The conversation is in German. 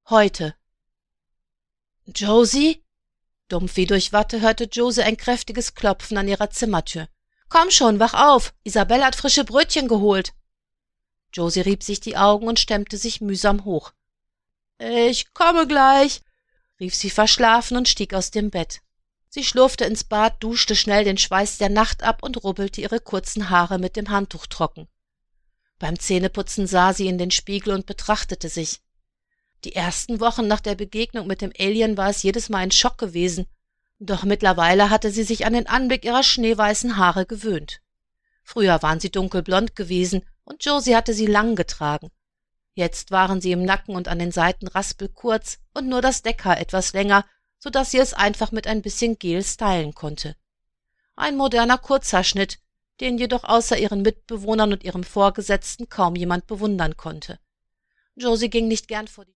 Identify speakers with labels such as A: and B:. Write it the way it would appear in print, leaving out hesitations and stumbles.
A: Heute. »Josie?« Dumpf wie durch Watte hörte Josie ein kräftiges Klopfen an ihrer Zimmertür. »Komm schon, wach auf! Isabelle hat frische Brötchen geholt!« Josie rieb sich die Augen und stemmte sich mühsam hoch. »Ich komme gleich«, rief sie verschlafen und stieg aus dem Bett. Sie schlurfte ins Bad, duschte schnell den Schweiß der Nacht ab und rubbelte ihre kurzen Haare mit dem Handtuch trocken. Beim Zähneputzen sah sie in den Spiegel und betrachtete sich. Die ersten Wochen nach der Begegnung mit dem Alien war es jedes Mal ein Schock gewesen, doch mittlerweile hatte sie sich an den Anblick ihrer schneeweißen Haare gewöhnt. Früher waren sie dunkelblond gewesen und Josie hatte sie lang getragen. Jetzt waren sie im Nacken und an den Seiten raspelkurz und nur das Deckhaar etwas länger, so dass sie es einfach mit ein bisschen Gel stylen konnte. Ein moderner Kurzhaarschnitt, den jedoch außer ihren Mitbewohnern und ihrem Vorgesetzten kaum jemand bewundern konnte. Josie ging nicht gern vor die